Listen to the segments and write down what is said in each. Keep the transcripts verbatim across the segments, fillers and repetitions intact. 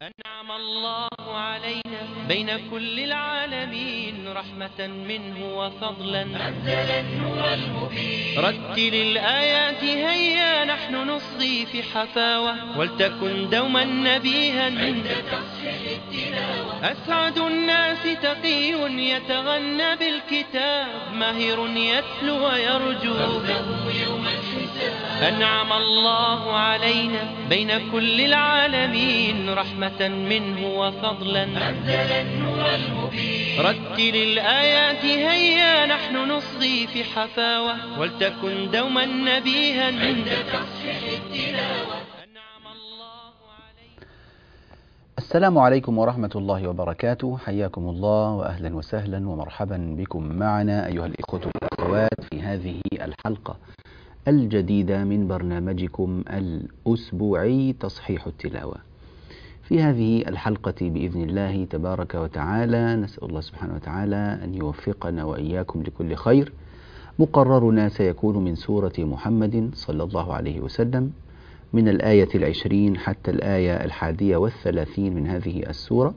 أنعم الله علينا بين كل العالمين رحمة منه وفضلا، أنزل النور المبين. رتل الآيات هيا نحن نصغي في حفاوة، ولتكن دوما نبيها عند تصحيح التلاوة. أسعد الناس تقي يتغنى بالكتاب، ماهر يتلو ويرجو يوم الحساب. أنعم الله علينا بين كل العالمين رحمة منه وفضلا، أنزل النور المبين. رتل الآيات هيا نحن نصغي في حفاوة، ولتكن دوما نبيها عند تصحيح التلاوة. أنعم الله علينا. السلام عليكم ورحمة الله وبركاته، حياكم الله وأهلا وسهلا ومرحبا بكم معنا أيها الإخوة والأخوات في هذه الحلقة الجديدة من برنامجكم الأسبوعي تصحيح التلاوة. في هذه الحلقة بإذن الله تبارك وتعالى نسأل الله سبحانه وتعالى أن يوفقنا وإياكم لكل خير. مقررنا سيكون من سورة محمد صلى الله عليه وسلم من الآية العشرين حتى الآية الحادية والثلاثين من هذه السورة،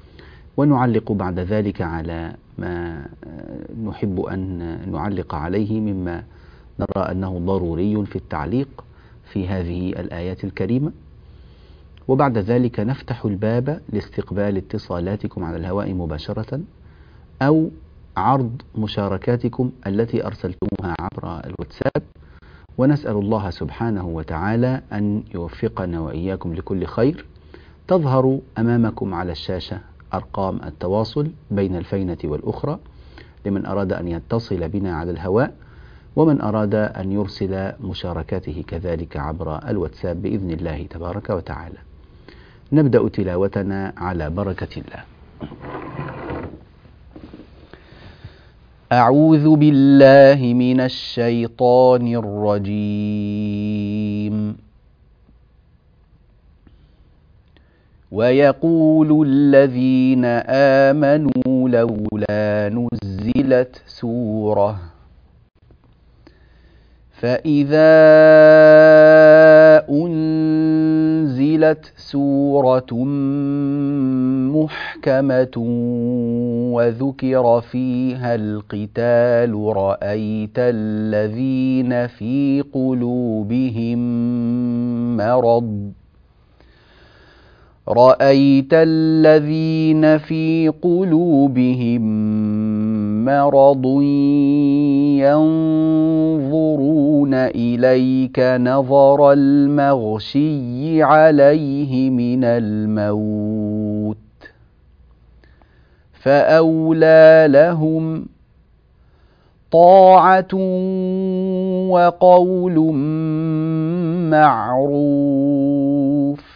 ونعلق بعد ذلك على ما نحب أن نعلق عليه مما نرى أنه ضروري في التعليق في هذه الآيات الكريمة، وبعد ذلك نفتح الباب لاستقبال اتصالاتكم على الهواء مباشرة أو عرض مشاركاتكم التي أرسلتموها عبر الواتساب، ونسأل الله سبحانه وتعالى أن يوفقنا وإياكم لكل خير. تظهر أمامكم على الشاشة أرقام التواصل بين الفينة والأخرى لمن أراد أن يتصل بنا على الهواء، ومن أراد أن يرسل مشاركاته كذلك عبر الواتساب بإذن الله تبارك وتعالى. نبدأ تلاوتنا على بركة الله. أعوذ بالله من الشيطان الرجيم. ويقول الذين آمنوا لولا نزلت سورة، فإذا أنزلت سورة محكمة وذكر فيها القتال رأيت الذين في قلوبهم مرض رأيت الذين في قلوبهم مرض ينظرون إليك نظر المغشي عليه من الموت، فأولى لهم طاعة وقول معروف.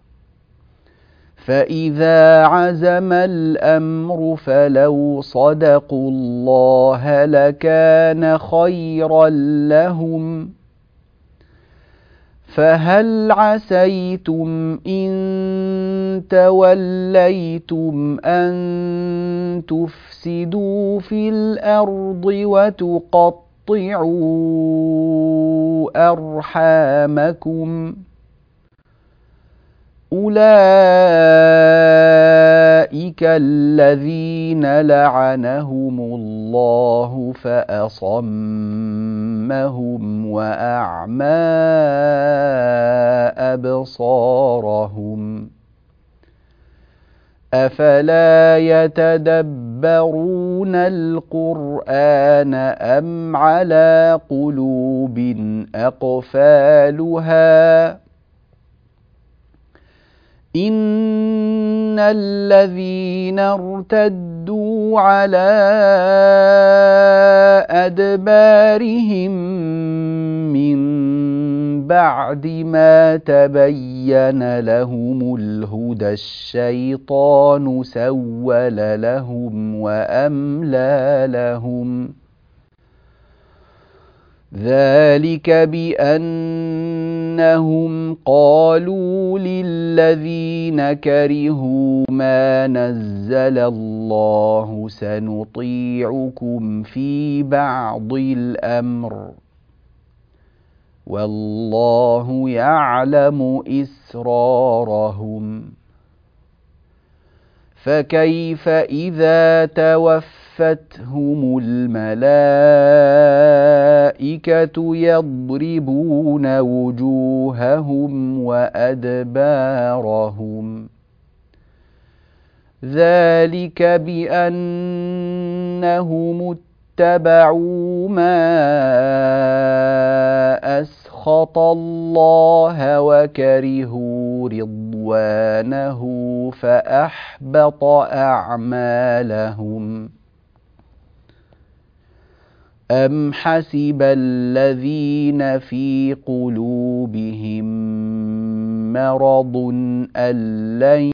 فإذا عزم الأمر فلو صدقوا الله لكان خيرا لهم. فهل عسيتم إن توليتم أن تفسدوا في الأرض وتقطعوا أرحامكم؟ أولئك الذين لعنهم الله فأصمهم وأعمى أبصارهم. أفلا يتدبرون القرآن أم على قلوب أقفالها؟ إن الذين ارتدوا على أدبارهم من بعد ما تبين لهم الهدى الشيطان سول لهم وأملى لهم. ذلك بأنهم قالوا للذين كرهوا ما نزل الله سنطيعكم في بعض الأمر والله يعلم إسرارهم. فكيف إذا توفتهم الملائكة يضربون وجوههم وأدبارهم ذلك بأنهم اتبعوا ما أسخط الله وكرهوا رضوانه فأحبط أعمالهم أم حسب الذين في قلوبهم مرض أن لن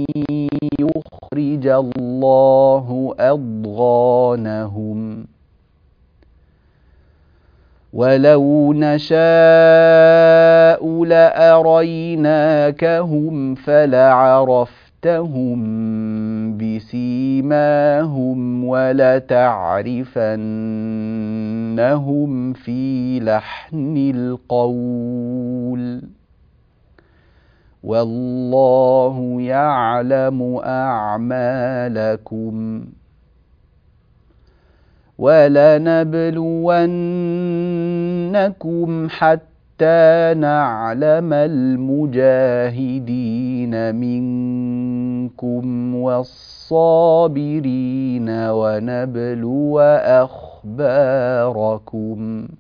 يخرج الله أضغانهم ولو نشاء لأريناكهم فلعرفتهم بسيماهم ولتعرفنهم في لحن القول والله يعلم أعمالكم ولنبلونكم حتى نعلم المجاهدين منكم والصابرين ونبلو أخباركم.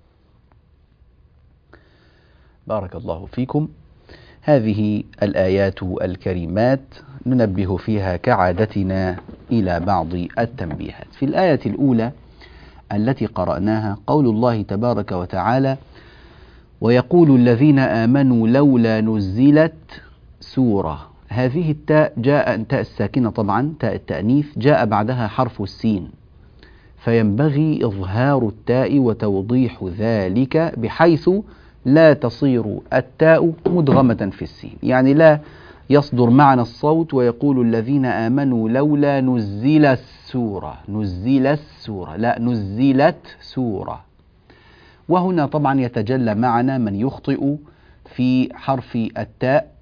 بارك الله فيكم. هذه الآيات الكريمات ننبه فيها كعادتنا إلى بعض التنبيهات. في الآية الأولى التي قرأناها قول الله تبارك وتعالى: ويقول الذين آمنوا لولا نزلت سورة. هذه التاء جاء تاء الساكنة طبعا تاء التأنيث جاء بعدها حرف السين، فينبغي إظهار التاء وتوضيح ذلك بحيث لا تصير التاء مدغمة في السين، يعني لا يصدر معنى الصوت ويقول الذين آمنوا لولا نزل السورة نزل السورة لا نزلت سورة. وهنا طبعا يتجلى معنا من يخطئ في حرف التاء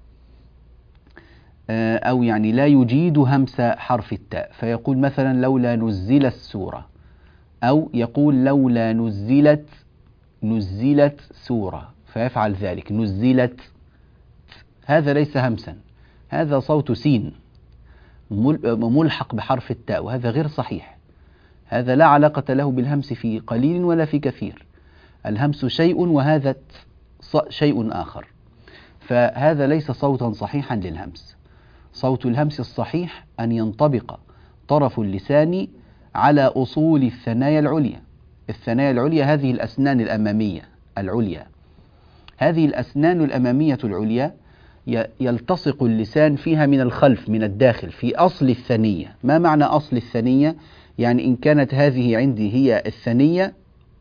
أو يعني لا يجيد همس حرف التاء، فيقول مثلا لولا نزل السورة، أو يقول لولا نزلت نزلت سورة فيفعل ذلك نزلت. هذا ليس همسا، هذا صوت سين ملحق بحرف التاء، وهذا غير صحيح. هذا لا علاقة له بالهمس في قليل ولا في كثير. الهمس شيء وهذا شيء آخر، فهذا ليس صوتا صحيحا للهمس. صوت الهمس الصحيح أن ينطبق طرف اللسان على أصول الثنايا العليا. الثنايا العليا هذه الأسنان الأمامية العليا، هذه الأسنان الأمامية العليا يلتصق اللسان فيها من الخلف من الداخل في أصل الثنية. ما معنى أصل الثنية؟ يعني إن كانت هذه عندي هي الثنية،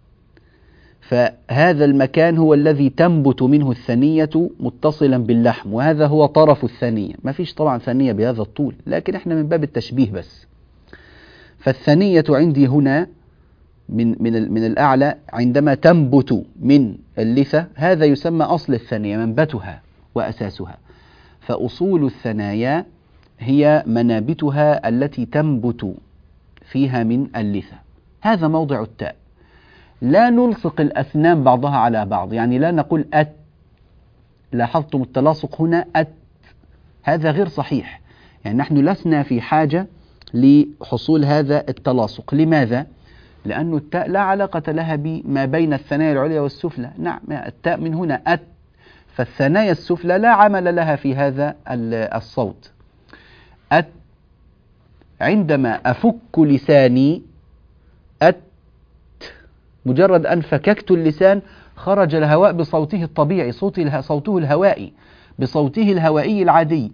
فهذا المكان هو الذي تنبت منه الثنية متصلا باللحم، وهذا هو طرف الثنية. ما فيش طبعا ثنية بهذا الطول، لكن احنا من باب التشبيه بس. فالثنية عندي هنا من من من الأعلى عندما تنبت من اللثة، هذا يسمى أصل الثنية، منبتها وأساسها. فأصول الثنايا هي منابتها التي تنبت فيها من اللثة. هذا موضع التاء. لا نلصق الأسنان بعضها على بعض، يعني لا نقول أت. لاحظتم التلاصق هنا أت، هذا غير صحيح. يعني نحن لسنا في حاجة لحصول هذا التلاصق. لماذا؟ لأن التاء لا علاقة لها بما بين الثنايا العليا والسفلى. نعم، التاء من هنا أت، فالثنايا السفلى لا عمل لها في هذا الصوت. أت. عندما أفك لساني أت، مجرد أن فككت اللسان خرج الهواء بصوته الطبيعي، صوته الهوائي، بصوته الهوائي العادي،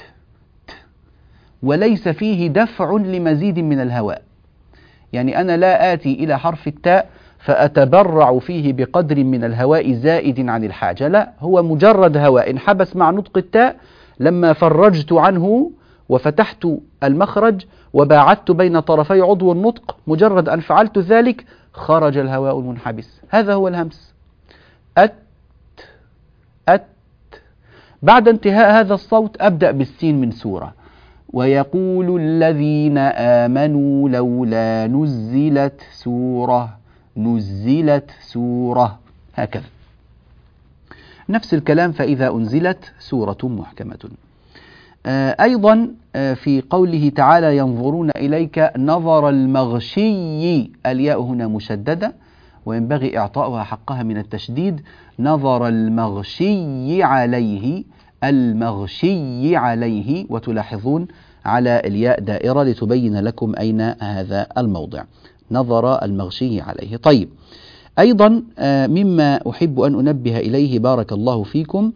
وليس فيه دفع لمزيد من الهواء. يعني أنا لا آتي إلى حرف التاء فأتبرع فيه بقدر من الهواء زائد عن الحاجة، لا، هو مجرد هواء انحبس مع نطق التاء. لما فرجت عنه وفتحت المخرج وباعدت بين طرفي عضو النطق، مجرد أن فعلت ذلك خرج الهواء المنحبس. هذا هو الهمس. أت أت. بعد انتهاء هذا الصوت أبدأ بالسين من سورة، ويقول الذين آمنوا لولا نزلت سورة نزلت سورة هكذا. نفس الكلام فإذا أنزلت سورة محكمة. أيضا في قوله تعالى ينظرون إليك نظر المغشي، الياء هنا مشددة وينبغي إعطاؤها حقها من التشديد. نظر المغشي عليه، المغشي عليه، وتلاحظون على الياء دائرة لتبين لكم أين هذا الموضع. نظر المغشي عليه. طيب، أيضا مما أحب أن أنبه إليه بارك الله فيكم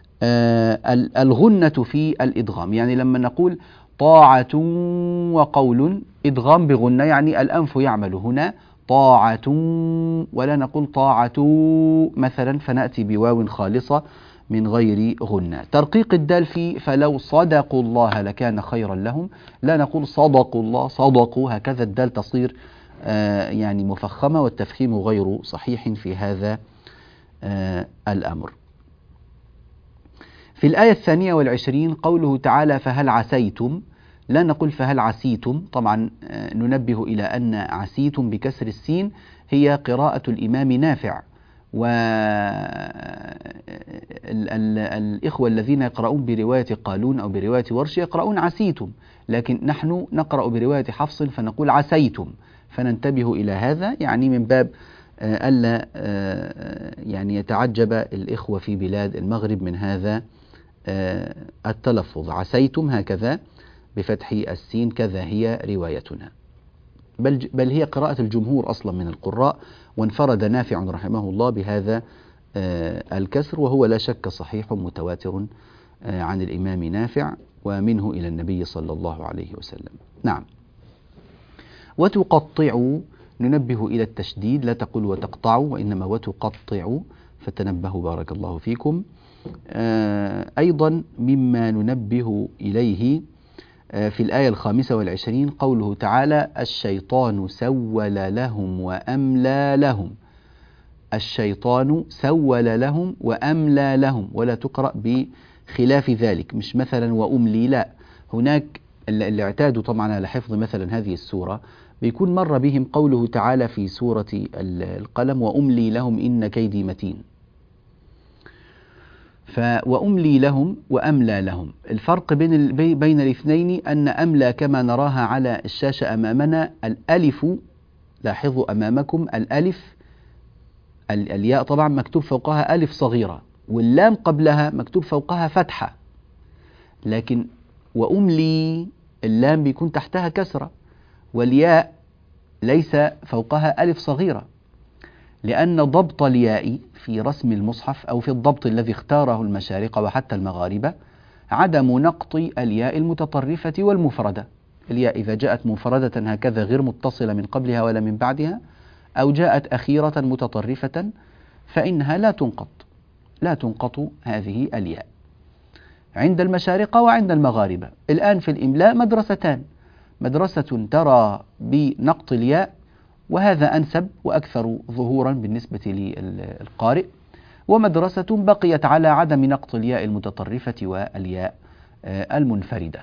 الغنة في الإدغام. يعني لما نقول طاعة وقول، إدغام بغنة، يعني الأنف يعمل هنا طاعة، ولا نقول طاعة مثلا فنأتي بواو خالصة من غير غنة. ترقيق الدال في فلو صدقوا الله لكان خيرا لهم، لا نقول صدقوا الله صدقوا، هكذا الدال تصير آه يعني مفخمة، والتفخيم غير صحيح في هذا آه الأمر. في الآية الثانية والعشرين قوله تعالى فهل عسيتم، لا نقول فهل عسيتم. طبعا آه ننبه إلى أن عسيتم بكسر السين هي قراءة الإمام نافع، والإخوة الذين يقرؤون برواية قالون أو برواية ورش يقرؤون عسيتم، لكن نحن نقرأ برواية حفص فنقول عسيتم، فننتبه إلى هذا، يعني من باب ألا يعني يتعجب الإخوة في بلاد المغرب من هذا التلفظ. عسيتم هكذا بفتح السين، كذا هي روايتنا، بل, بل هي قراءة الجمهور أصلا من القراء، وانفرد نافع رحمه الله بهذا الكسر، وهو لا شك صحيح متواتر عن الإمام نافع ومنه إلى النبي صلى الله عليه وسلم. نعم. وتقطعوا ننبه إلى التشديد، لا تقول وتقطعوا وإنما وتقطعوا، فتنبهوا بارك الله فيكم. أيضا مما ننبه إليه في الآية الخامسة والعشرين قوله تعالى الشيطان سول لهم وأملى لهم. الشيطان سول لهم وأملى لهم، ولا تقرأ بخلاف ذلك، مش مثلا وأملي، لا، هناك اللي اعتادوا طبعا على حفظ مثلا هذه السورة بيكون مر بهم قوله تعالى في سورة القلم وأملي لهم إن كيدي متين. فوأملي لهم وأملى لهم، الفرق بين بين الاثنين أن أملى كما نراها على الشاشة أمامنا الألف، لاحظوا أمامكم الألف الياء طبعا مكتوب فوقها ألف صغيرة، واللام قبلها مكتوب فوقها فتحة، لكن وأملي اللام بيكون تحتها كسرة، والياء ليس فوقها ألف صغيرة، لأن ضبط الياء في رسم المصحف أو في الضبط الذي اختاره المشارقة وحتى المغاربة عدم نقط الياء المتطرفة والمفردة. الياء إذا جاءت مفردة هكذا غير متصلة من قبلها ولا من بعدها، أو جاءت أخيرة متطرفة، فإنها لا تنقط لا تنقط هذه الياء عند المشارقة وعند المغاربة. الآن في الإملاء مدرستان، مدرسة ترى بنقط الياء وهذا أنسب وأكثر ظهورا بالنسبة للقارئ، ومدرسة بقيت على عدم نقط الياء المتطرفة والياء المنفردة،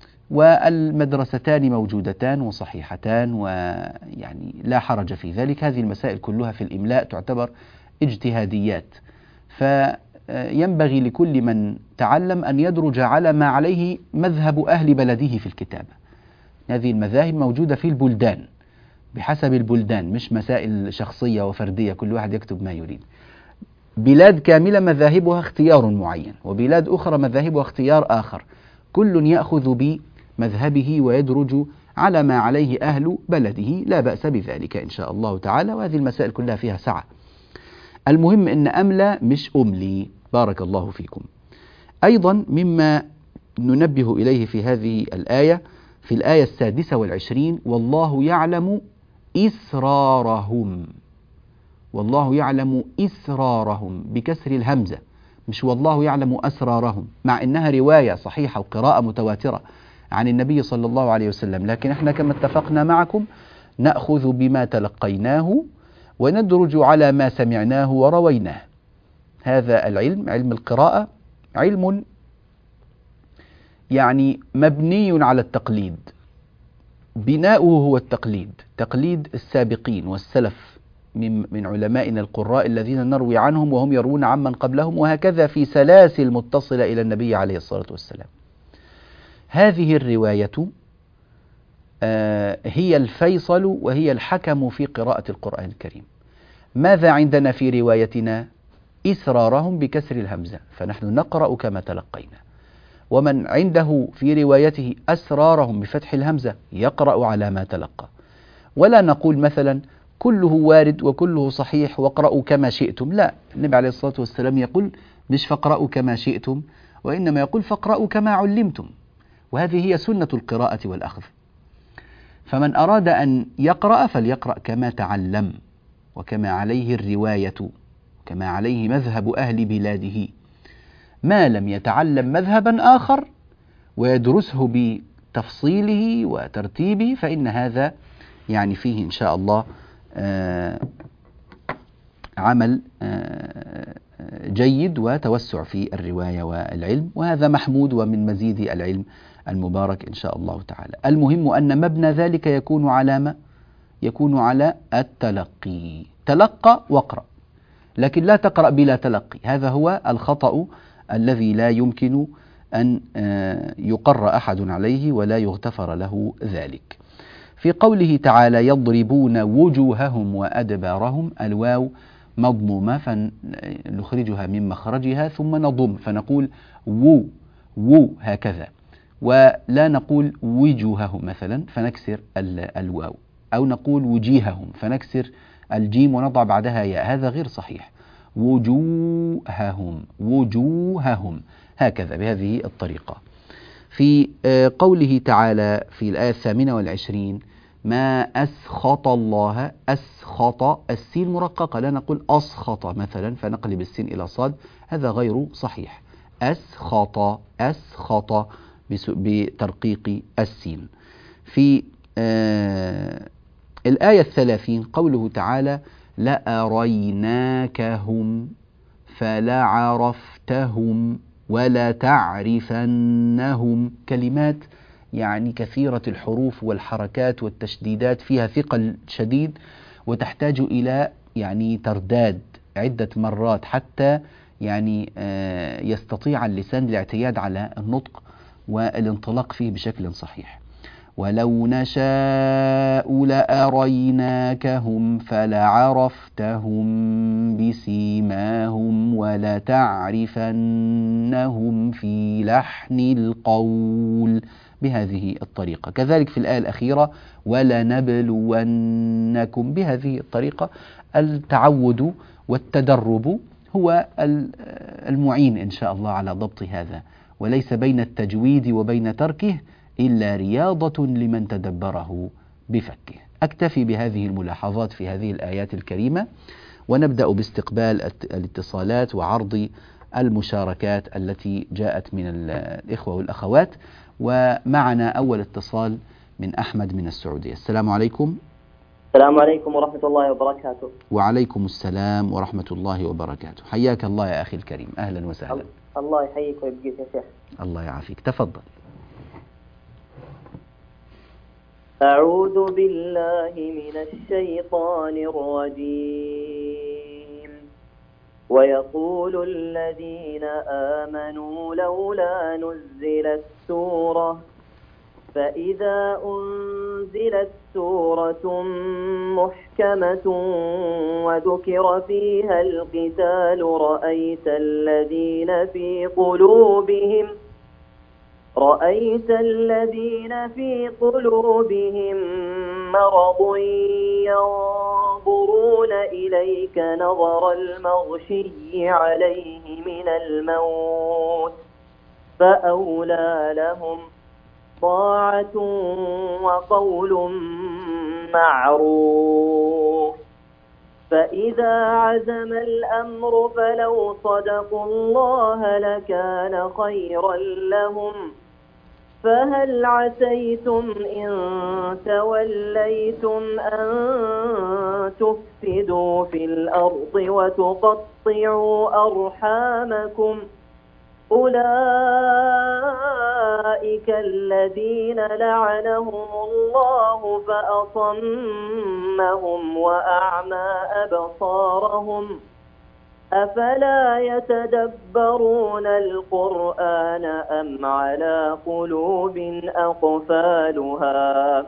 والمدرستان موجودتان وصحيحتان ويعني لا حرج في ذلك. هذه المسائل كلها في الإملاء تعتبر اجتهاديات، فينبغي لكل من تعلم أن يدرج على ما عليه مذهب أهل بلده في الكتابة. هذه المذاهب موجودة في البلدان بحسب البلدان، مش مسائل شخصية وفردية كل واحد يكتب ما يريد. بلاد كاملة مذاهبها اختيار معين، وبلاد أخرى مذاهبها اختيار آخر، كل يأخذ بمذهبه ويدرج على ما عليه أهل بلده، لا بأس بذلك إن شاء الله تعالى، وهذه المسائل كلها فيها سعة. المهم إن أملى مش أملي، بارك الله فيكم. أيضا مما ننبه إليه في هذه الآية في الآية السادسة والعشرين والله يعلم إسرارهم. والله يعلم إسرارهم بكسر الهمزة، مش والله يعلم أسرارهم، مع إنها رواية صحيحة وقراءة متواترة عن النبي صلى الله عليه وسلم، لكن احنا كما اتفقنا معكم نأخذ بما تلقيناه وندرج على ما سمعناه ورويناه. هذا العلم، علم القراءة، علم يعني مبني على التقليد، بناؤه هو التقليد، تقليد السابقين والسلف من من علمائنا القراء الذين نروي عنهم وهم يروون عمن قبلهم، وهكذا في سلاسل متصلة إلى النبي عليه الصلاة والسلام. هذه الرواية آه هي الفيصل وهي الحكم في قراءة القرآن الكريم. ماذا عندنا في روايتنا؟ إسرارهم بكسر الهمزة، فنحن نقرأ كما تلقينا. ومن عنده في روايته أسرارهم بفتح الهمزة يقرأ على ما تلقى. ولا نقول مثلا كله وارد وكله صحيح واقرأوا كما شئتم، لا، النبي عليه الصلاة والسلام يقول مش فاقرأوا كما شئتم، وإنما يقول فاقرأوا كما علمتم، وهذه هي سنة القراءة والأخذ. فمن أراد أن يقرأ فليقرأ كما تعلم وكما عليه الرواية، كما عليه مذهب أهل بلاده. ما لم يتعلم مذهبا آخر ويدرسه بتفصيله وترتيبه فإن هذا يعني فيه إن شاء الله آه عمل آه جيد وتوسع في الرواية والعلم، وهذا محمود ومن مزيد العلم المبارك إن شاء الله تعالى. المهم أن مبنى ذلك يكون على ما؟ يكون على التلقي. تلقى واقرأ، لكن لا تقرأ بلا تلقي، هذا هو الخطأ الذي لا يمكن أن يقر أحد عليه ولا يغتفر له ذلك. في قوله تعالى يضربون وجوههم وأدبارهم، الواو مضمومة فنخرجها من مخرجها ثم نضم فنقول وو وو هكذا، ولا نقول وجوههم مثلا فنكسر الواو، أو نقول وجيههم فنكسر الجيم ونضع بعدها ياء، هذا غير صحيح. وجوههم وجوههم هكذا بهذه الطريقة. في قوله تعالى في الآية الثامنة والعشرين ما أسخط الله، أسخط السين مرققة، لا نقول أسخط مثلا فنقلب السين إلى صاد، هذا غير صحيح. أسخط أسخط بترقيق السين. في آه الآية الثلاثين قوله تعالى لأريناكهم فلعرفتهم ولتعرفنهم، كلمات يعني كثيرة الحروف والحركات والتشديدات، فيها ثقل شديد وتحتاج إلى يعني ترداد عدة مرات حتى يعني يستطيع اللسان الاعتياد على النطق والانطلاق فيه بشكل صحيح. ولو نشاء لأريناكهم فلعرفتهم بسيماهم ولتعرفنهم في لحن القول، بهذه الطريقة. كذلك في الآية الأخيرة ولنبلونكم، بهذه الطريقة. التعود والتدرب هو المعين إن شاء الله على ضبط هذا، وليس بين التجويد وبين تركه إلا رياضة لمن تدبره بفكه. أكتفي بهذه الملاحظات في هذه الآيات الكريمة، ونبدأ باستقبال الاتصالات وعرض المشاركات التي جاءت من الإخوة والأخوات. ومعنا أول اتصال من أحمد من السعودية. السلام عليكم. السلام عليكم ورحمة الله وبركاته. وعليكم السلام ورحمة الله وبركاته. حياك الله يا أخي الكريم، أهلا وسهلا. الله يحييك ويبقيك يا شيخ. الله يعافيك، تفضل. أعوذ بالله من الشيطان الرجيم. ويقول الذين آمنوا لولا نزلت سورة، فإذا أنزلت سورة محكمة وذكر فيها القتال رأيت الذين في قلوبهم رأيت الذين في قلوبهم مرض ينظرون إليك نظر المغشي عليه من الموت، فأولى لهم طاعة وقول معروف. فإذا عزم الأمر فلو صدقوا الله لكان خيرا لهم. فهل عسيتم إن توليتم أن تفسدوا في الأرض وتقطعوا أرحامكم أولئك الذين لعنهم الله فأصمهم وأعمى أبصارهم أفلا يتدبرون القرآن أم على قلوب أقفالها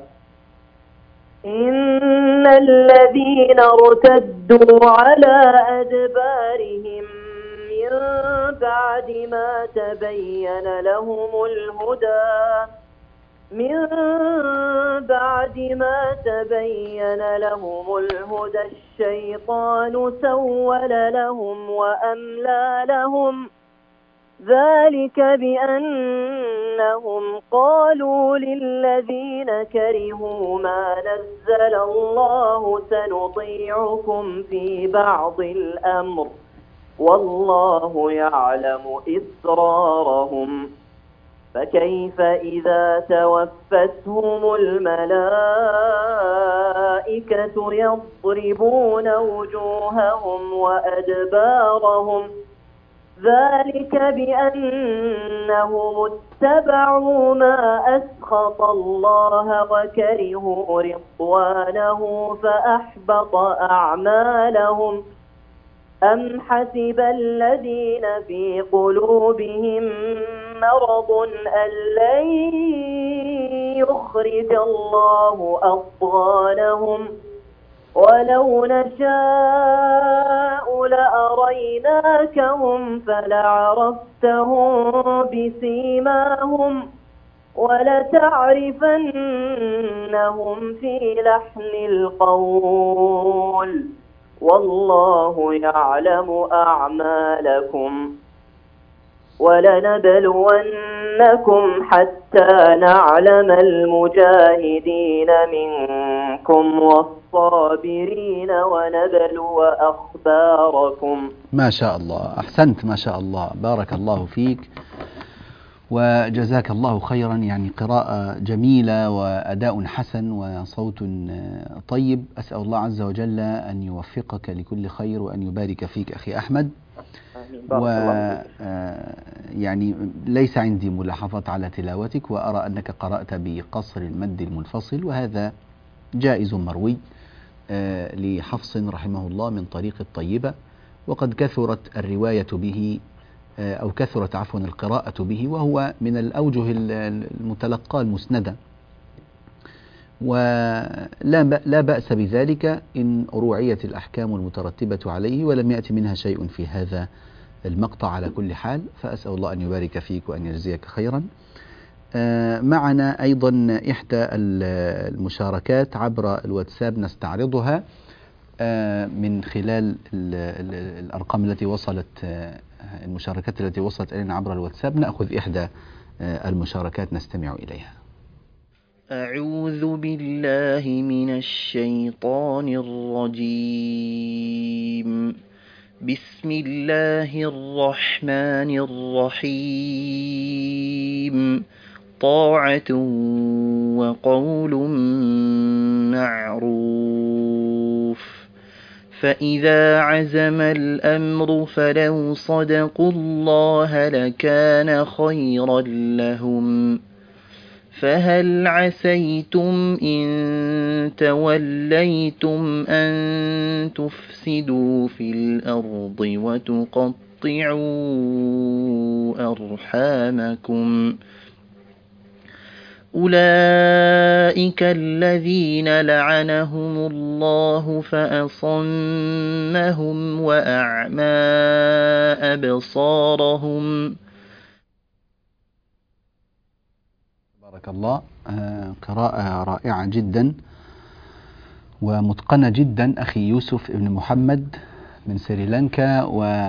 إن الذين ارتدوا على أدبارهم من بعد ما تبين لهم الهدى من بعد ما تبين لهم الهدى الشيطان سول لهم وأملى لهم ذلك بأنهم قالوا للذين كرهوا ما نزل الله سنطيعكم في بعض الأمر والله يعلم إسرارهم فكيف إذا توفتهم الملائكة يضربون وجوههم وأدبارهم ذلك بأنهم اتبعوا ما أسخط الله وكرهوا رضوانه فأحبط أعمالهم أم حسب الذين في قلوبهم مرض أن لن يخرج الله أضغانهم ولو نشاء لأريناكهم فلعرفتهم بسيماهم ولتعرفنهم في لحن القول والله يعلم أعمالكم ولنبلونكم حتى نعلم المجاهدين منكم والصابرين ونبلو أخباركم. ما شاء الله، أحسنت، ما شاء الله، بارك الله فيك وجزاك الله خيرا. يعني قراءة جميلة وأداء حسن وصوت طيب. أسأل الله عز وجل أن يوفقك لكل خير وأن يبارك فيك أخي أحمد. و يعني ليس عندي ملاحظات على تلاوتك، وأرى أنك قرأت بقصر المد المنفصل، وهذا جائز مروي لحفص رحمه الله من طريق الطيبة، وقد كثرت الرواية به أو كثرت عفوا القراءة به، وهو من الأوجه المتلقى المسندة، ولا لا بأس بذلك إن روعيت الأحكام المترتبة عليه ولم يأتي منها شيء في هذا المقطع على كل حال. فأسأل الله أن يبارك فيك وأن يجزيك خيرا. معنا أيضا إحدى المشاركات عبر الواتساب نستعرضها من خلال الأرقام التي وصلت، المشاركات التي وصلت إلينا عبر الواتساب. نأخذ إحدى المشاركات نستمع إليها. أعوذ بالله من الشيطان الرجيم. بسم الله الرحمن الرحيم. طاعة وقول معروف. فإذا عزم الأمر فلو صدقوا الله لكان خيرا لهم. فهل عسيتم إن توليتم أن تفسدوا في الأرض وتقطعوا أرحامكم؟ أولئك الذين لعنهم الله فأصمهم وأعمى أبصارهم. بارك الله. آه قراءة رائعة جدا ومتقنة جدا أخي يوسف ابن محمد من سريلانكا،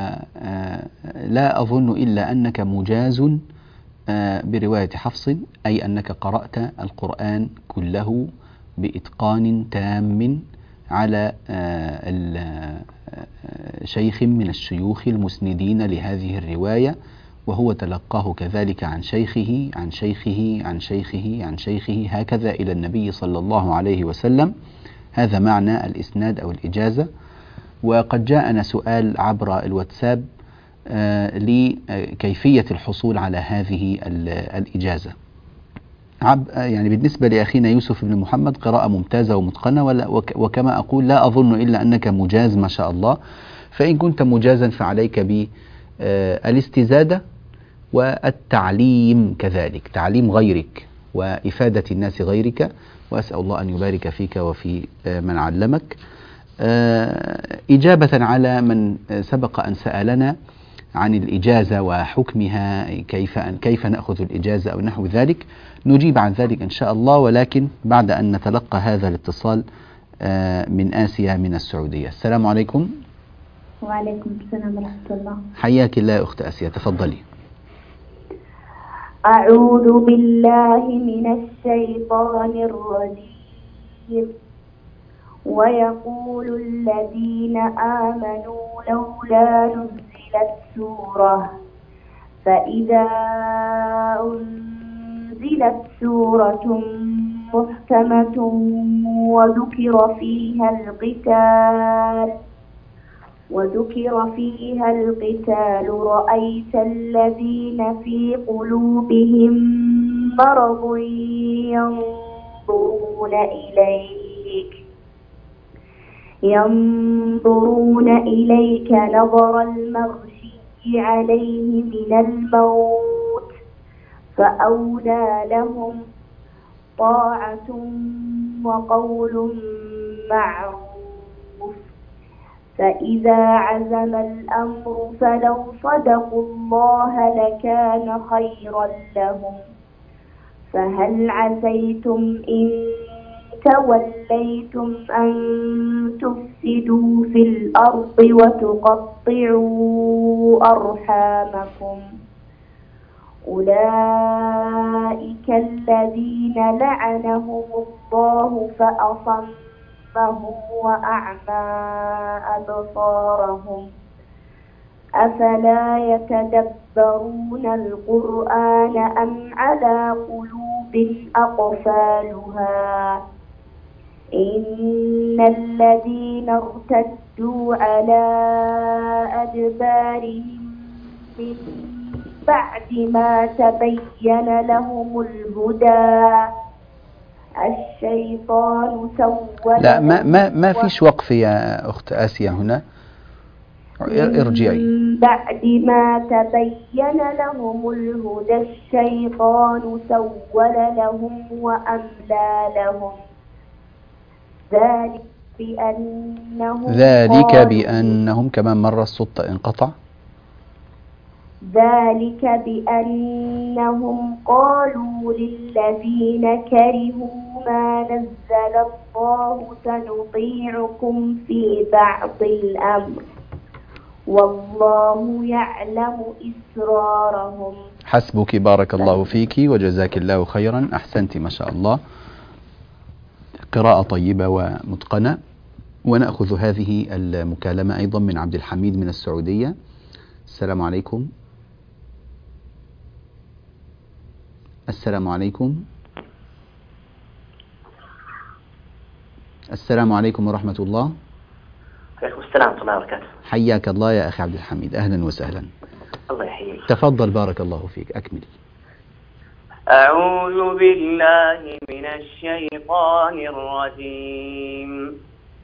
ولا أظن إلا أنك مجاز آه برواية حفص، أي أنك قرأت القرآن كله بإتقان تام على آه شيخ من الشيوخ المسندين لهذه الرواية، وهو تلقاه كذلك عن شيخه عن شيخه عن شيخه عن شيخه هكذا إلى النبي صلى الله عليه وسلم. هذا معنى الإسناد أو الإجازة. وقد جاءنا سؤال عبر الواتساب لكيفية الحصول على هذه الإجازة. يعني بالنسبة لأخينا يوسف بن محمد قراءة ممتازة ومتقنة، وكما أقول لا أظن إلا أنك مجاز ما شاء الله، فإن كنت مجازا فعليك بالاستزادة والتعليم كذلك، تعليم غيرك وإفادة الناس غيرك، وأسأل الله أن يبارك فيك وفي من علمك. إجابة على من سبق أن سألنا عن الإجازة وحكمها، كيف كيف نأخذ الإجازة أو نحو ذلك، نجيب عن ذلك إن شاء الله، ولكن بعد أن نتلقى هذا الاتصال من آسيا من السعودية. السلام عليكم. وعليكم السلام ورحمة الله. حياك الله أخت آسيا، تفضلي. أعوذ بالله من الشيطان الرجيم. ويقول الذين آمنوا لولا نزلت سورة، فإذا أنزلت سورة محكمة وذكر فيها القتال وذكر فيها القتال رأيت الذين في قلوبهم مرض ينظرون إليك ينظرون إليك نظر المغشي عليه من الموت، فأولى لهم طاعة وقول معروف. فإذا عزم الأمر فلو صدقوا الله لكان خيرا لهم. فهل عسيتم إن توليتم أن تفسدوا في الأرض وتقطعوا أرحامكم؟ أولئك الذين لعنهم الله فأصمهم وأعمى أبصارهم. أفلا يتدبرون القرآن أم على قلوب أقفالها؟ إن الذين ارتدوا على أدبارهم من بعد ما تبين لهم الهدى الشيطان سول. لا ما ما ما فيش وقف يا أخت آسيا هنا، ارجعي. من بعد ما تبين لهم الهدى الشيطان سول لهم وأملى لهم. ذلك بأنهم ذلك بأنهم كمان مرة الصوت انقطع. ذلك بأنهم قالوا للذين كرهوا ما نزل الله سنطيعكم في بعض الأمر والله يعلم إسرارهم. حسبك، بارك الله فيك وجزاك الله خيرا، أحسنت ما شاء الله، قراءة طيبة ومتقنة. ونأخذ هذه المكالمة أيضا من عبد الحميد من السعودية. السلام عليكم. السلام عليكم. السلام عليكم ورحمة الله. وعليكم السلام ورحمة الله وبركاته. حياك الله يا أخي عبد الحميد، أهلا وسهلا. الله يحييك. تفضل بارك الله فيك، أكمل. أعوذ بالله من الشيطان الرجيم.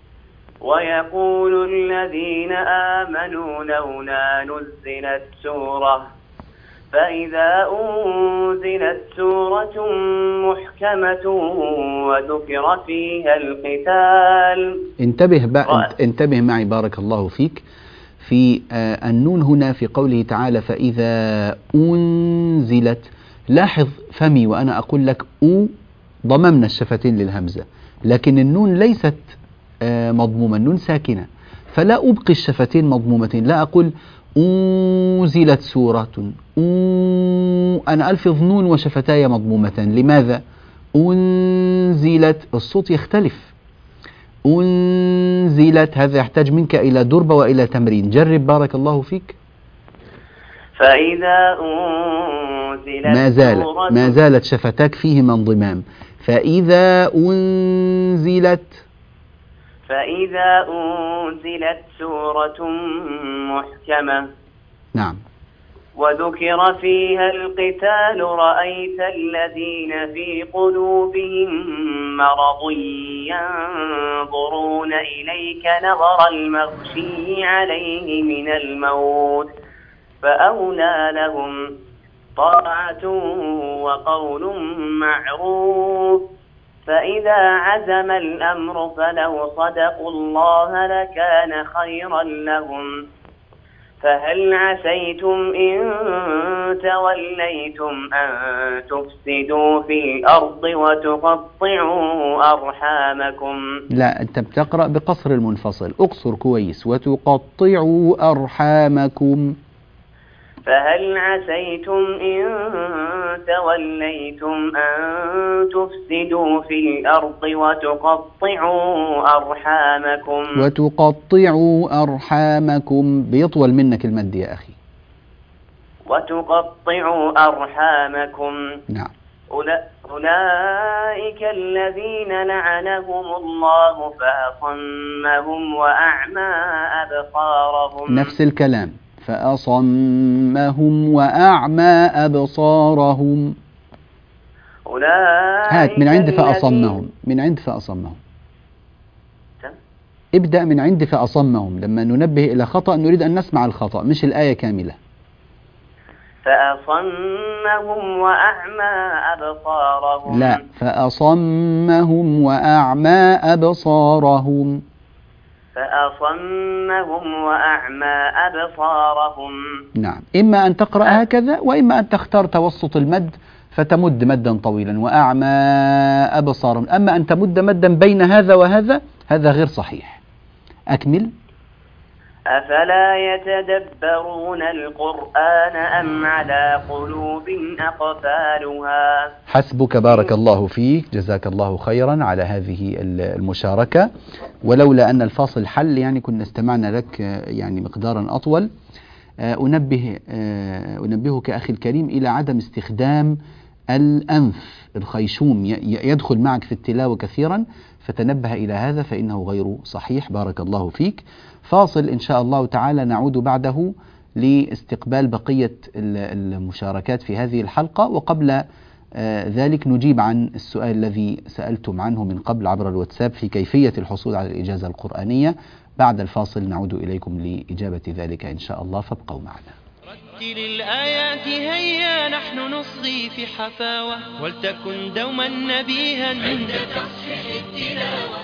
ويقول الذين آمنوا لولا نزلت سورة، فإذا أنزلت سورة محكمة وذكر فيها القتال. انتبه بقى، انتبه معي بارك الله فيك في آه النون هنا في قوله تعالى فإذا أنزلت. لاحظ فمي وأنا أقول لك أو، ضممنا الشفتين للهمزة، لكن النون ليست آه مضمومة، النون ساكنة، فلا أبقي الشفتين مضمومتين، لا أقول أنزلت سورة أو، أنا ألفظ نون وشفتاي مضمومتان. لماذا؟ أنزلت، الصوت يختلف. أنزلت، هذا يحتاج منك إلى دربة وإلى تمرين. جرب بارك الله فيك. فإذا أنزلت ما زالت ما زالت شفتاك فيهما انضمام. فإذا أنزلت فإذا أنزلت سورة محكمة نعم. وذكر فيها القتال رأيت الذين في قلوبهم مرض ينظرون إليك نظر المغشي عليه من الموت فأولى لهم طاعة وقول معروف فإذا عزم الأمر فلو صدقوا الله لكان خيرا لهم فهل عسيتم إن توليتم أن تفسدوا في الأرض وتقطعوا أرحامكم. لا، أنت بتقرأ بقصر المنفصل، أقصر كويس. وتقطعوا أرحامكم. فهل عسيتم إن توليتم أن تفسدوا في الأرض وتقطعوا أرحامكم. وتقطعوا أرحامكم، بيطول منك المد يا أخي. وتقطعوا أرحامكم. نعم. أولئك الذين لعنهم الله فأصمهم وأعمى أبصارهم. نفس الكلام، فأصمهم وأعمى أبصارهم. هات من عند فأصمهم، من عند فأصمهم. ابدأ من عند فأصمهم. لما ننبه إلى خطأ نريد أن نسمع الخطأ مش الآية كاملة. فأصمهم وأعمى أبصارهم. لا، فأصمهم وأعمى أبصارهم. فأصمهم وأعمى أبصارهم. نعم، إما أن تقرأ هكذا وإما أن تختار توسط المد فتمد مدا طويلا وأعمى أبصارهم. أما أن تمد مدا بين هذا وهذا هذا غير صحيح. أكمل. أفلا يتدبرون القرآن أم على قلوب أقفالها. حسبك، بارك الله فيك، جزاك الله خيرا على هذه المشاركة. ولولا أن الفاصل حل يعني كنا استمعنا لك يعني مقدارا أطول. أنبه أنبهك أخي الكريم إلى عدم استخدام الأنف الخيشوم يدخل معك في التلاوة كثيرا، فتنبه إلى هذا فإنه غير صحيح. بارك الله فيك. فاصل إن شاء الله تعالى، نعود بعده لاستقبال بقية المشاركات في هذه الحلقة. وقبل ذلك نجيب عن السؤال الذي سألتم عنه من قبل عبر الواتساب في كيفية الحصول على الإجازة القرآنية. بعد الفاصل نعود إليكم لإجابة ذلك إن شاء الله، فابقوا معنا. رتل الآيات هيا نحن نصغي في حفاوة ولتكن دوما نبيها عند تصحيح التلاوة.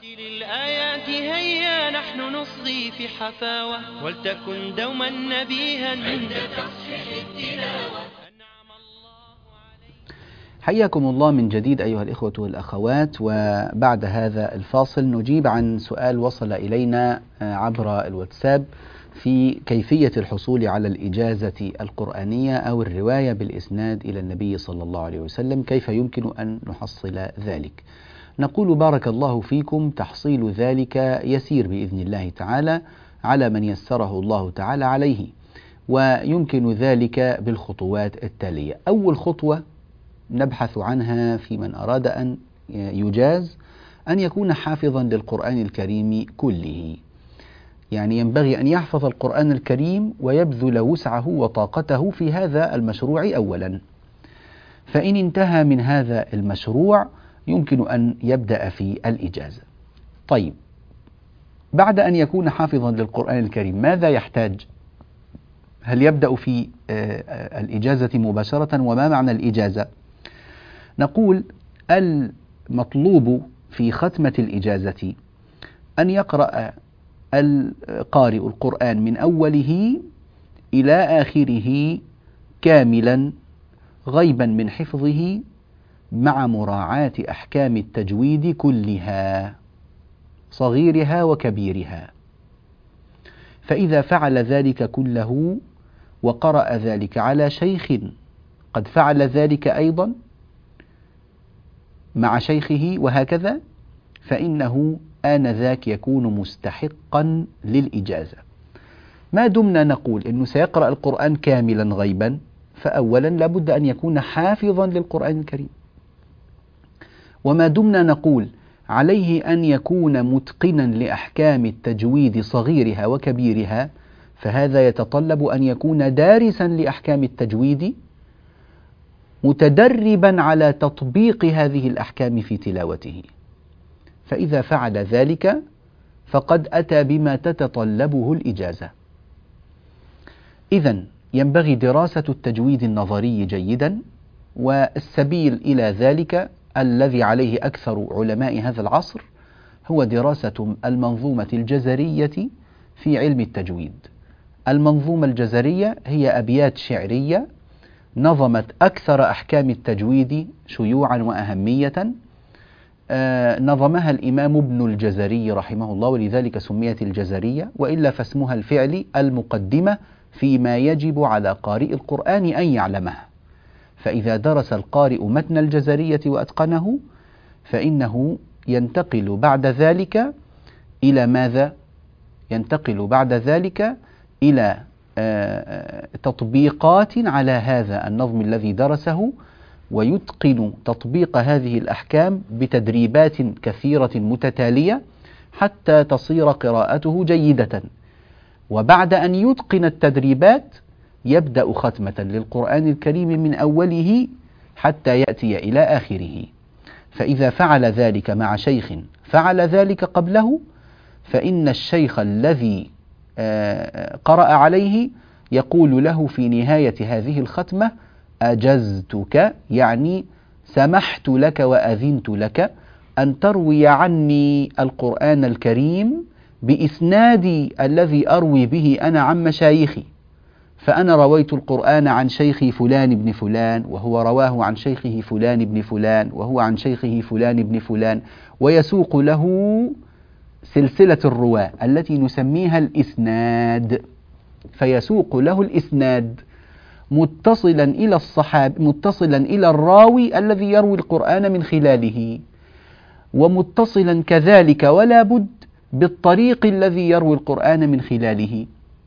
للآيات هيا نحن نصغي في حفاوة ولتكن دوما نبيها عند تصحيح التلاوة. حياكم الله من جديد أيها الإخوة والأخوات، وبعد هذا الفاصل نجيب عن سؤال وصل إلينا عبر الواتساب في كيفية الحصول على الإجازة القرآنية أو الرواية بالإسناد إلى النبي صلى الله عليه وسلم، كيف يمكن أن نحصل ذلك؟ نقول بارك الله فيكم، تحصيل ذلك يسير بإذن الله تعالى على من يسره الله تعالى عليه، ويمكن ذلك بالخطوات التالية. أول خطوة نبحث عنها في من أراد أن يجاز أن يكون حافظا للقرآن الكريم كله، يعني ينبغي أن يحفظ القرآن الكريم ويبذل وسعه وطاقته في هذا المشروع أولا، فإن انتهى من هذا المشروع يمكن أن يبدأ في الإجازة. طيب، بعد أن يكون حافظا للقرآن الكريم ماذا يحتاج؟ هل يبدأ في الإجازة مباشرة؟ وما معنى الإجازة؟ نقول المطلوب في ختمة الإجازة أن يقرأ القارئ القرآن من أوله إلى آخره كاملا غيبا من حفظه مع مراعاة أحكام التجويد كلها صغيرها وكبيرها. فإذا فعل ذلك كله وقرأ ذلك على شيخ قد فعل ذلك أيضا مع شيخه وهكذا، فإنه آنذاك يكون مستحقا للإجازة. ما دمنا نقول أنه سيقرأ القرآن كاملا غيبا، فأولا لابد أن يكون حافظا للقرآن الكريم، وما دمنا نقول عليه أن يكون متقنا لأحكام التجويد صغيرها وكبيرها، فهذا يتطلب أن يكون دارسا لأحكام التجويد متدربا على تطبيق هذه الأحكام في تلاوته. فإذا فعل ذلك فقد أتى بما تتطلبه الإجازة. إذن ينبغي دراسة التجويد النظري جيدا، والسبيل إلى ذلك الذي عليه أكثر علماء هذا العصر هو دراسة المنظومة الجزرية في علم التجويد. المنظومة الجزرية هي أبيات شعرية نظمت أكثر أحكام التجويد شيوعا وأهمية، آه نظمها الإمام ابن الجزري رحمه الله، ولذلك سميت الجزرية، وإلا فاسمها الفعلي المقدمة فيما يجب على قارئ القرآن أن يعلمها. فإذا درس القارئ متن الجزرية وأتقنه فإنه ينتقل بعد ذلك إلى ماذا؟ ينتقل بعد ذلك إلى تطبيقات على هذا النظم الذي درسه، ويتقن تطبيق هذه الأحكام بتدريبات كثيرة متتالية حتى تصير قراءته جيدة. وبعد أن يتقن التدريبات يبدأ ختمة للقرآن الكريم من أوله حتى يأتي إلى آخره. فإذا فعل ذلك مع شيخ فعل ذلك قبله، فإن الشيخ الذي قرأ عليه يقول له في نهاية هذه الختمة: أجزتك، يعني سمحت لك وأذنت لك أن تروي عني القرآن الكريم بإسنادي الذي أروي به أنا عن مشايخي، فأنا رويت القرآن عن شيخي فلان بن فلان، وهو رواه عن شيخه فلان بن فلان، وهو عن شيخه فلان بن فلان، ويسوق له سلسلة الرواة التي نسميها الإسناد، فيسوق له الإسناد متصلا إلى الصحابي، متصلا إلى الراوي الذي يروي القرآن من خلاله، ومتصلا كذلك ولا بد بالطريق الذي يروي القرآن من خلاله،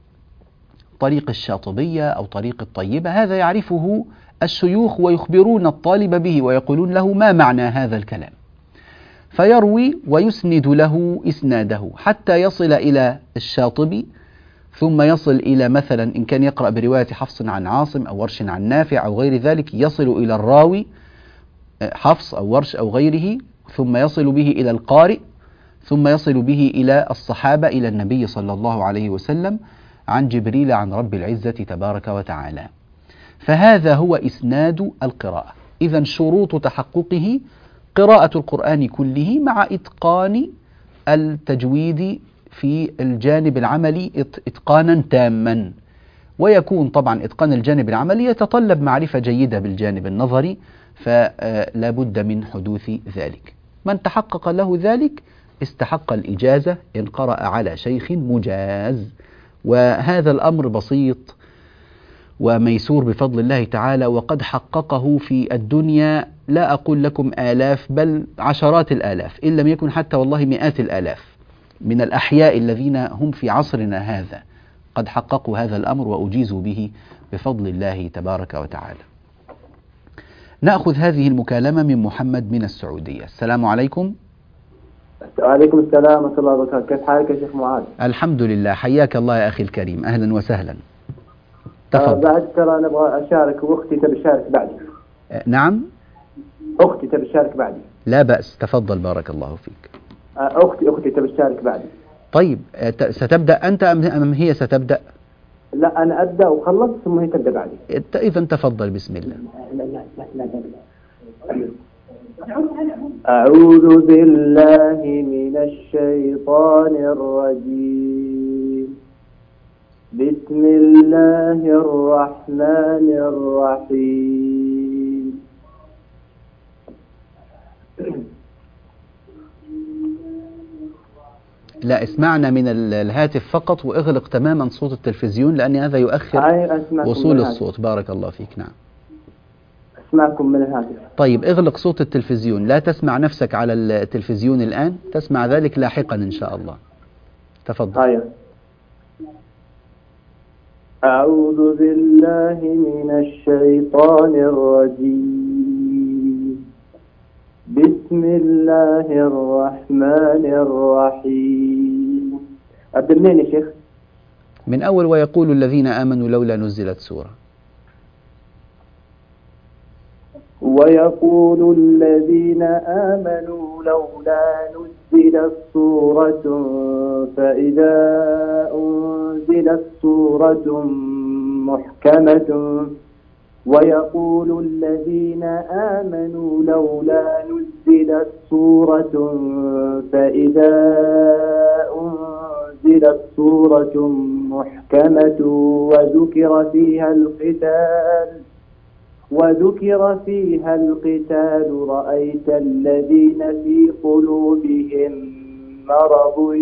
طريق الشاطبية أو طريق الطيبة. هذا يعرفه الشيوخ ويخبرون الطالب به ويقولون له ما معنى هذا الكلام، فيروي ويسند له إسناده حتى يصل إلى الشاطبي، ثم يصل إلى مثلا إن كان يقرأ برواية حفص عن عاصم أو ورش عن نافع أو غير ذلك، يصل إلى الراوي حفص أو ورش أو غيره، ثم يصل به إلى القارئ، ثم يصل به إلى الصحابة، إلى النبي صلى الله عليه وسلم عن جبريل عن رب العزة تبارك وتعالى. فهذا هو إسناد القراءة. إذن شروط تحققه قراءة القرآن كله مع إتقان التجويد في الجانب العملي إتقانا تاما، ويكون طبعا إتقان الجانب العملي يتطلب معرفة جيدة بالجانب النظري، فلا بد من حدوث ذلك. من تحقق له ذلك استحق الإجازة إن قرأ على شيخ مجاز، وهذا الأمر بسيط وميسور بفضل الله تعالى، وقد حققه في الدنيا لا أقول لكم آلاف بل عشرات الآلاف إن لم يكن حتى والله مئات الآلاف من الأحياء الذين هم في عصرنا هذا قد حققوا هذا الأمر وأجيزوا به بفضل الله تبارك وتعالى. نأخذ هذه المكالمة من محمد من السعودية. السلام عليكم. وعليكم السلام ورحمة الله وبركاته. كيف حالك يا شيخ معاذ؟ الحمد لله، حياك الله يا أخي الكريم، أهلا وسهلا. تفضل. آه بعد ترى أنا أبغى أشارك وأختي تبي تشارك بعدي. آه نعم. أختي تبي تشارك بعدي. لا بأس، تفضل بارك الله فيك. آه أختي أختي تبي تشارك بعدي. طيب آه ستبدأ أنت أم هي ستبدأ؟ لا أنا أبدأ وخلص ثم هي تبدأ بعدي. إذا تفضل بسم الله. أعوذ بالله من الشيطان الرجيم. بسم الله الرحمن الرحيم. لا اسمعنا من الهاتف فقط، واغلق تماما صوت التلفزيون لأن هذا يؤخر وصول الصوت. بارك الله فيك. نعم أسمعكم من الهاتف. طيب اغلق صوت التلفزيون، لا تسمع نفسك على التلفزيون الآن، تسمع ذلك لاحقا إن شاء الله. تفضل. هيا. أعوذ بالله من الشيطان الرجيم. بسم الله الرحمن الرحيم. أبدأ منين يا شيخ؟ من أول ويقول الذين آمنوا لولا نزلت سورة. ويقول الذين آمنوا لولا نزلت سورة فإذا أنزلت سورة محكمة ويقول الذين آمنوا لولا نزلت سورة فإذا أنزلت سورة محكمة وذكر فيها القتال وذكر فيها القتال رأيت الذين في قلوبهم مرض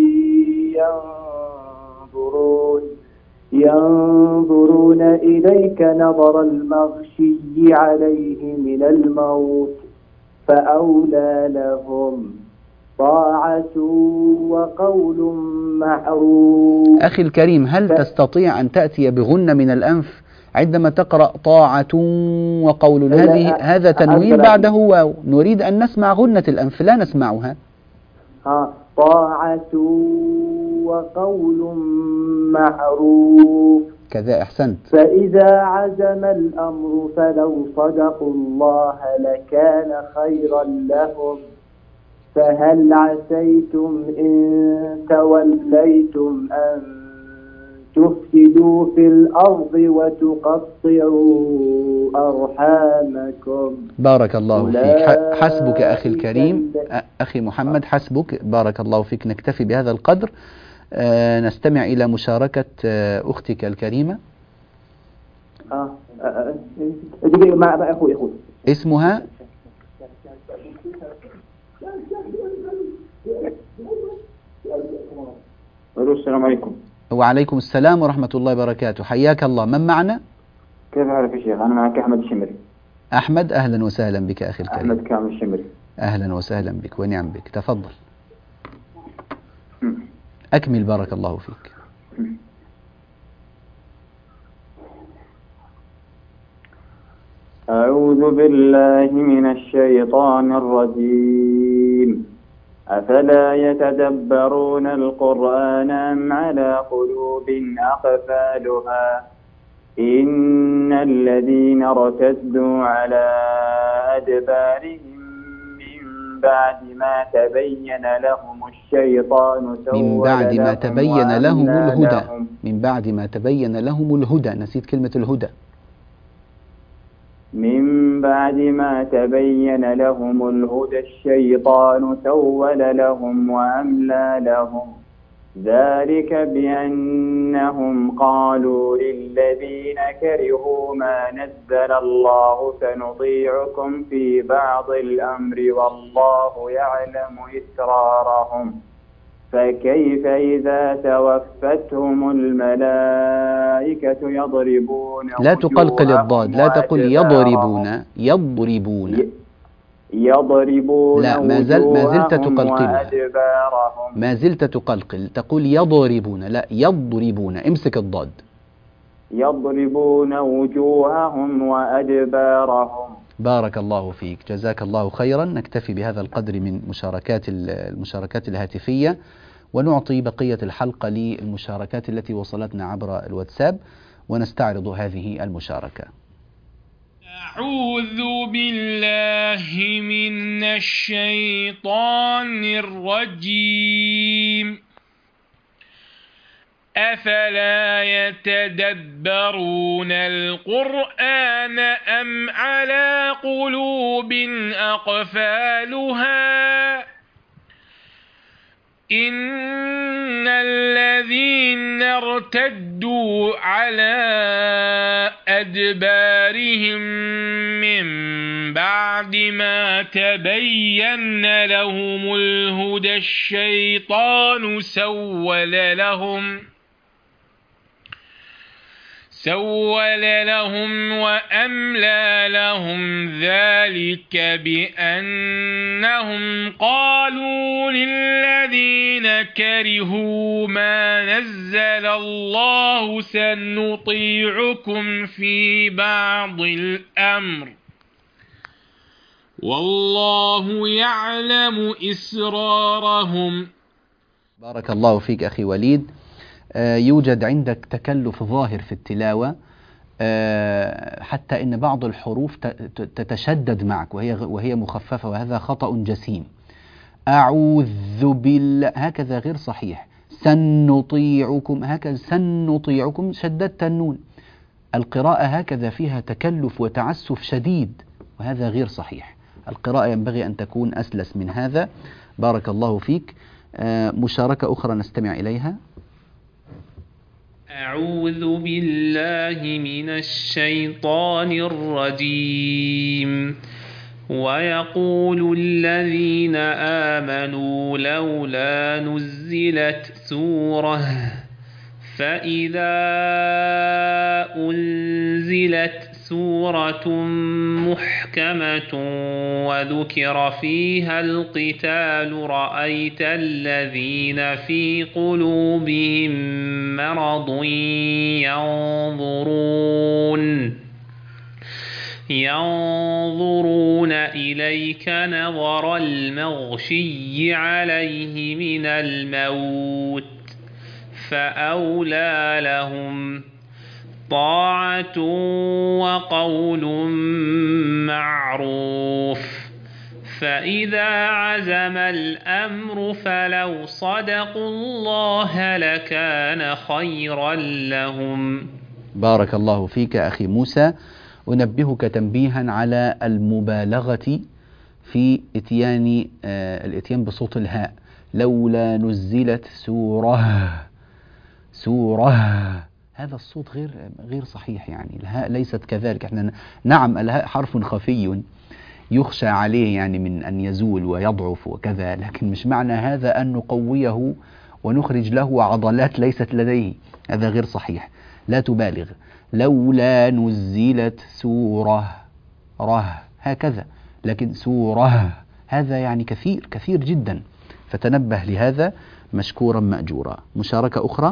ينظرون ينظرون إليك نظر المغشي عليه من الموت فأولى لهم طاعة وقول معروف. أخي الكريم، هل ف... تستطيع أن تأتي بغنة من الأنف عندما تقرأ طاعة وقول؟ هذه هذا تنوين بعده واو، نريد أن نسمع غنة الأنف لا نسمعها. ها طاعة وقول معروف كذا. أحسنت. فإذا عزم الأمر فلو صدقوا الله لكان خيرا لهم فهل عسيتم إن توليتم أن تفسدوا في الأرض وتقطعوا أرحامكم. بارك الله فيك. حسبك أخي الكريم. أخي محمد حسبك، بارك الله فيك. نكتفي بهذا القدر. آه نستمع إلى مشاركة آه أختك الكريمة. آه دقيقة مع أخوي أخوي اسمها السلام عليكم. وعليكم السلام ورحمة الله وبركاته. حياك الله. من معنا؟ كيف حالك يا شيخ؟ أنا معك أحمد الشمري. أحمد، أهلا وسهلا بك أخي الكريم. أحمد كامل الشمري. أهلا وسهلا بك ونعم بك. تفضل. أكمل بارك الله فيك. أعوذ بالله من الشيطان الرجيم. أفلا يتدبرون القرآن أم على قلوب أقفالها إن الذين ارتدوا على أدبارهم من بعد ما تبين لهم الشيطان سول من بعد ما تبين لهم الهدى لهم من بعد ما تبين لهم الهدى. نسيت كلمة الهدى. من من بعد ما تبين لهم الهدى الشيطان سول لهم وأملى لهم ذلك بأنهم قالوا للذين كرهوا ما نزل الله سنطيعكم في بعض الأمر والله يعلم إسرارهم فكيف إذا توفتهم الملائكة يضربون لا تقلقل الضاد، لا تقل يضربون يضربون يضربون لا ما, زل ما زلت تقلقلها، وأدبارهم ما زلت تقلقل، تقول يضربون لا يضربون، امسك الضاد. يضربون وجوههم وأدبارهم. بارك الله فيك، جزاك الله خيرا. نكتفي بهذا القدر من مشاركات المشاركات الهاتفية، ونعطي بقية الحلقة للمشاركات التي وصلتنا عبر الواتساب، ونستعرض هذه المشاركة. أعوذ بالله من الشيطان الرجيم. أفلا يتدبرون القرآن أم على قلوب أقفالها إن الذين ارتدوا على أدبارهم من بعد ما تبين لهم الهدى الشيطان سول لهم سول لهم وأملى لهم ذلك بأنهم قالوا للذين كرهوا ما نزل الله سنطيعكم في بعض الأمر والله يعلم إسرارهم. بارك الله فيك أخي وليد. يوجد عندك تكلف ظاهر في التلاوة، حتى إن بعض الحروف تتشدد معك وهي وهي مخففة، وهذا خطأ جسيم. أعوذ بالله هكذا غير صحيح. سنطيعكم هكذا سنطيعكم شددت النون. القراءة هكذا فيها تكلف وتعسف شديد، وهذا غير صحيح. القراءة ينبغي أن تكون أسلس من هذا. بارك الله فيك. مشاركة أخرى نستمع إليها. أعوذ بالله من الشيطان الرجيم. ويقول الذين آمنوا لولا نزلت سورة فإذا أنزلت سورة محكمة وذكر فيها القتال رأيت الذين في قلوبهم مرض ينظرون ينظرون إليك نظر المغشي عليه من الموت فأولى لهم طاعة وقول معروف فإذا عزم الأمر فلو صدقوا الله لكان خيرا لهم. بارك الله فيك أخي موسى. أنبهك تنبيها على المبالغة في إتيان آه الإتيان بصوت الهاء. لولا نزلت سورة سورة، هذا الصوت غير غير صحيح، يعني الهاء ليست كذلك. احنا نعم الهاء حرف خفي يخشى عليه يعني من أن يزول ويضعف وكذا، لكن مش معنى هذا أن نقويه ونخرج له عضلات ليست لديه، هذا غير صحيح. لا تبالغ. لولا نزلت سورة ره هكذا، لكن سورة هذا يعني كثير كثير جدا، فتنبه لهذا مشكورا مأجورا. مشاركة أخرى.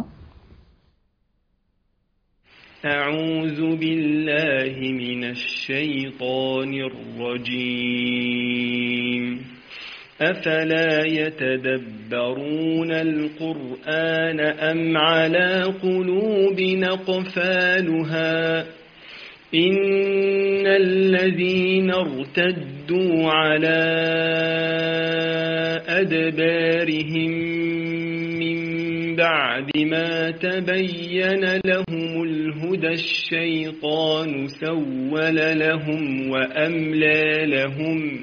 أعوذ بالله من الشيطان الرجيم. أفلا يتدبرون القرآن أم على قلوب أقفالها إن الذين ارتدوا على أدبارهم من بعد ما تبين لهم الهدى الهدى الشيطان سول لهم وأملى لهم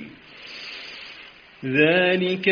ذلك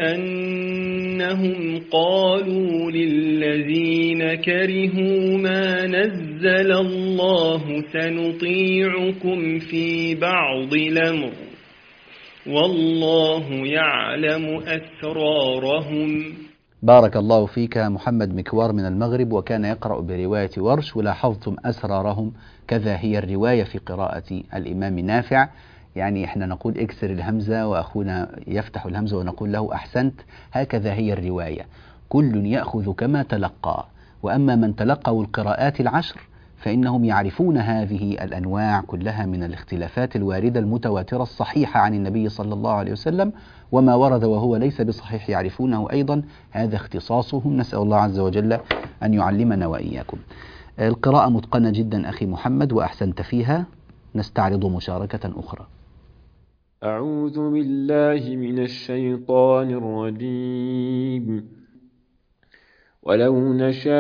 بأنهم قالوا للذين كرهوا ما نزل الله سنطيعكم في بعض الأمر والله يعلم أسرارهم. بارك الله فيك محمد مكوار من المغرب، وكان يقرأ برواية ورش، ولاحظتم أسرارهم كذا هي الرواية في قراءة الإمام نافع. يعني احنا نقول اكسر الهمزة وأخونا يفتح الهمزة ونقول له أحسنت، هكذا هي الرواية، كل يأخذ كما تلقى. وأما من تلقوا القراءات العشر فإنهم يعرفون هذه الأنواع كلها من الاختلافات الواردة المتواترة الصحيحة عن النبي صلى الله عليه وسلم، وما ورد وهو ليس بصحيح يعرفونه أيضا، هذا اختصاصهم. نسأل الله عز وجل أن يعلمنا وإياكم. القراءة متقنة جدا أخي محمد وأحسنت فيها. نستعرض مشاركة أخرى. أعوذ بالله من الشيطان الرجيم. ولو نشاء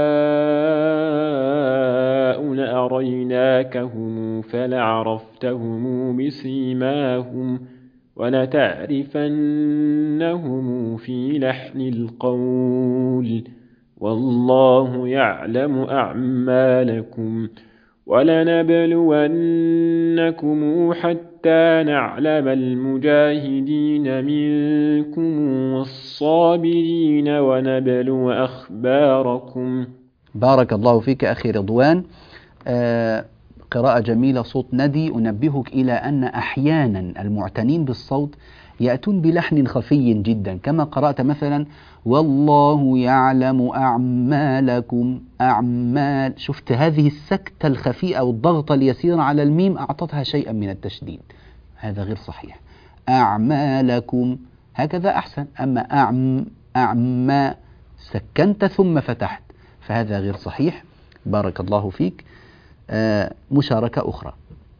لأريناكهم فلعرفتهم بسيماهم ولتعرفنهم في لحن القول والله يعلم أعمالكم ولنبلونكم حتى نعلم المجاهدين منكم والصابرين ونبلو أخباركم. بارك الله فيك أخي رضوان. آه قراءة جميلة، صوت ندي. أنبهك إلى أن أحيانا المعتنين بالصوت يأتون بلحن خفي جدا، كما قرأت مثلا والله يعلم أعمالكم. أعمال، شفت هذه السكتة الخفيئة والضغط اليسير على الميم أعطتها شيئا من التشديد، هذا غير صحيح. أعمالكم هكذا أحسن. أما أعم أعمى سكنت ثم فتحت، فهذا غير صحيح. بارك الله فيك. آه مشاركة أخرى.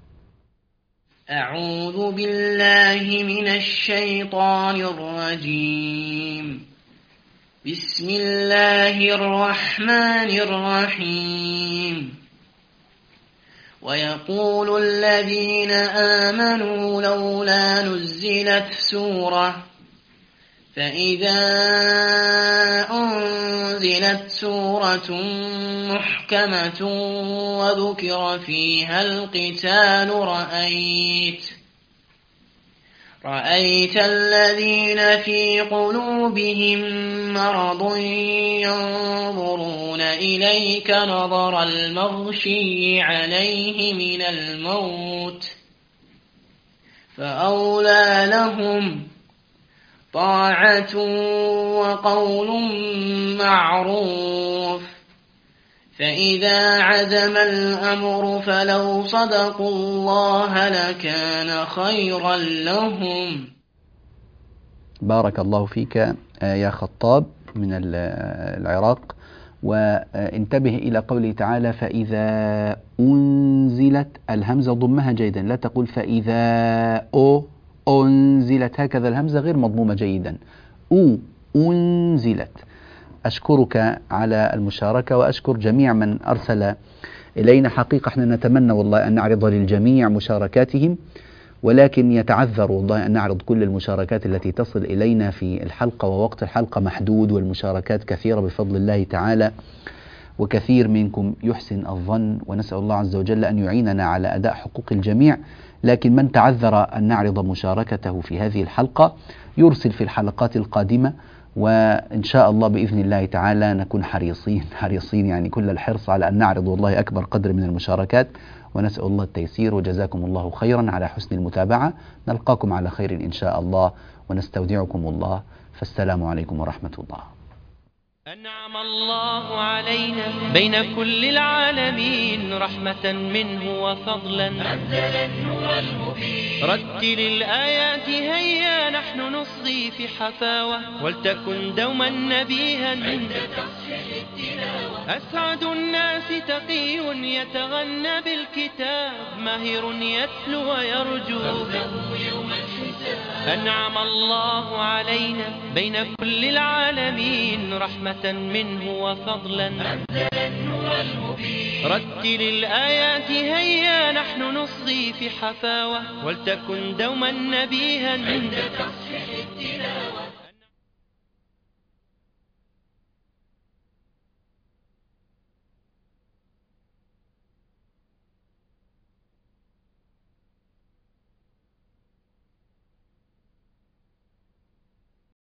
أعوذ بالله من الشيطان الرجيم. بسم الله الرحمن الرحيم. ويقول الذين آمنوا لولا نزلت سورة، فإذا أنزلت سورة محكمة وذكر فيها القتال رأيت رأيت الذين في قلوبهم مرض ينظرون إليك نظر المغشي عليه من الموت، فأولى لهم طاعة وقول معروف، فإذا عزم الأمر فلو صدقوا الله لكان خيرا لهم. بارك الله فيك يا خطاب من العراق. وانتبه إلى قوله تعالى فإذا أنزلت، الهمزة ضمها جيدا، لا تقول فإذا أو أنزلت، هكذا الهمزة غير مضمومة جيدا. أو أنزلت. أشكرك على المشاركة، وأشكر جميع من أرسل إلينا. حقيقة احنا نتمنى والله أن نعرض للجميع مشاركاتهم، ولكن يتعذر والله أن نعرض كل المشاركات التي تصل إلينا في الحلقة، ووقت الحلقة محدود والمشاركات كثيرة بفضل الله تعالى، وكثير منكم يحسن الظن، ونسأل الله عز وجل أن يعيننا على أداء حقوق الجميع. لكن من تعذر أن نعرض مشاركته في هذه الحلقة يرسل في الحلقات القادمة، وإن شاء الله بإذن الله تعالى نكون حريصين حريصين يعني كل الحرص على أن نعرض والله أكبر قدر من المشاركات، ونسأل الله التيسير. وجزاكم الله خيرا على حسن المتابعة. نلقاكم على خير إن شاء الله، ونستودعكم الله، فالسلام عليكم ورحمة الله. أنعم الله علينا بين كل العالمين رحمة منه وفضلا، أنزل النور المبين. رتل الآيات هيا نحن نصغي في حفاوة، ولتكن دوما نبيها عند تصحيح التلاوة. أسعد الناس تقي يتغنى بالكتاب، ماهر يتلو ويرجو يوم الحساب. أنعم الله علينا بين كل العالمين رحمة منه وفضلا. أنزل النور المبين. رتل الآيات هيا نحن نصغي في حفاوة ولتكن دوما نبيها عند تصحيح التلاوة.